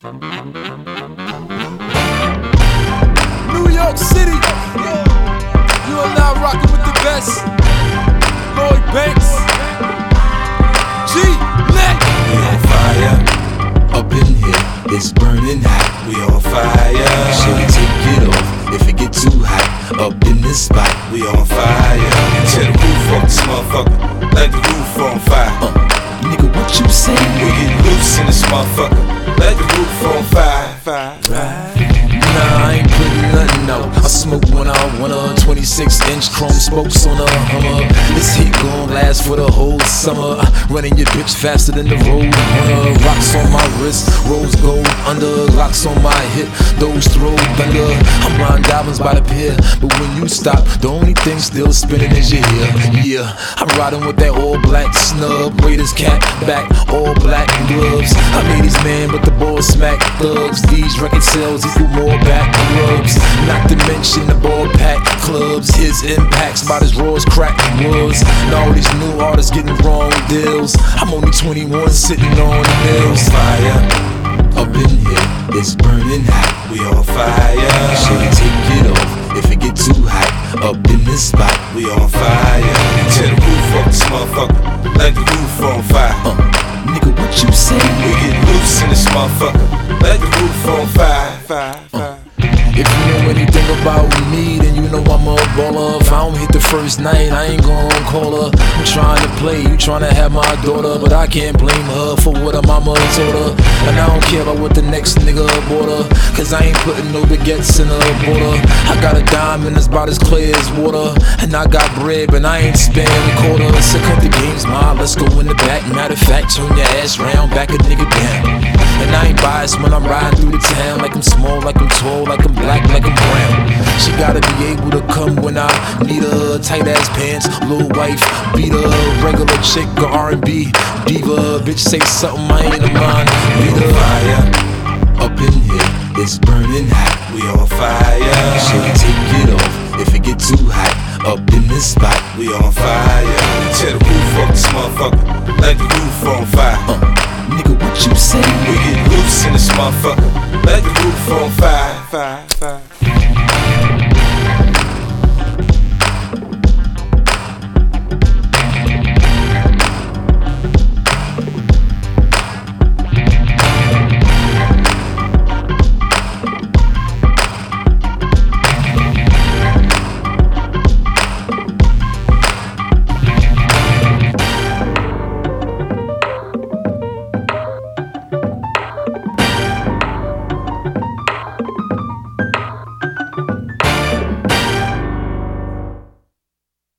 New York City, you are now rocking with the best. Lloyd Banks, G-Neck. We on fire, up in here, it's burning hot. We on fire, should we take it off if it get too hot? Up in this spot, we on fire. Tear the roof off this motherfucker, like the roof on fire. Nigga, what you say? We get loose in this motherfucker, like the roof on fire. Nah, I ain't putting nothing out. I smoke when I want a 26-inch chrome spokes on a Hummer. This heat gon' last for the whole summer. Running your bitch faster than the road runner. Rocks on my wrist, rose gold under. Locks on my hip, those throw thunder. I'm riding diamonds by the pier, but when you stop, the only thing still spinning is your ear. Yeah, I'm riding with that all black snub. Raiders cap back, all black gloves. I made these man, but the ball smack thugs. These record sales equal more back clubs. Not to mention the ball pack clubs. His impacts about as raw as crack was. And all these new artists getting wrong deals. I'm only 21 sitting on the hills. Fire, up in here, it's burning hot. We on fire, should we take it off if it get too hot? Up in this spot, we on fire. Tear the roof off this motherfucker, like the roof on fire. Nigga, what you say? We get loose in this motherfucker, like the roof on fire. If you know anything about me, then you know I'm a baller. If I don't hit the first night, I ain't gon' call her. I'm trying to play, you trying to have my daughter, but I can't blame her for what her mama told her. And I don't care about what the next nigga bought her, cause I ain't putting no baguettes in her border. I got a diamond that's about as clear as water, and I got bread, but I ain't spending a quarter. So cut the games, ma, let's go in the back. Matter of fact, turn your ass round, back a nigga down. And I ain't biased when I'm riding through the town, like I'm small, like I'm tall, like I'm black, like I'm brown. She gotta be able to come when I need her. Tight ass pants, little wife, beat her. Regular chick or R&B diva. Bitch say something I ain't a mind. Beat her. Fire, up in here, it's burning hot. We on fire, should we take it off if it get too hot? Up in this spot, we on fire. Tear the roof off this motherfucker, like the roof on fire. Nigga, what you say? We get loose in this motherfucker, like the roof on fire.